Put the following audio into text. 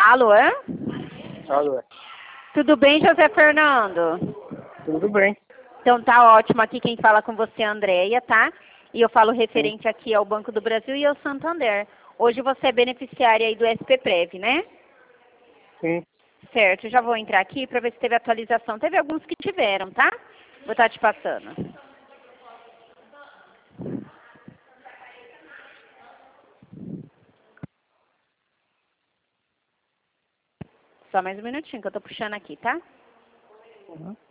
Alô? Alô. Tudo bem, José Fernando? Tudo bem. Então tá ótimo. Aqui quem fala com você é a Andréia, tá? E eu falo Sim. referente aqui ao Banco do Brasil e ao Santander. Hoje você é beneficiária aí do SPPrev, né? Sim. Certo, já vou entrar aqui para ver se teve atualização. Teve alguns que tiveram, tá? Vou estar te passando. Só mais um minutinho que eu tô puxando aqui, tá? Uhum.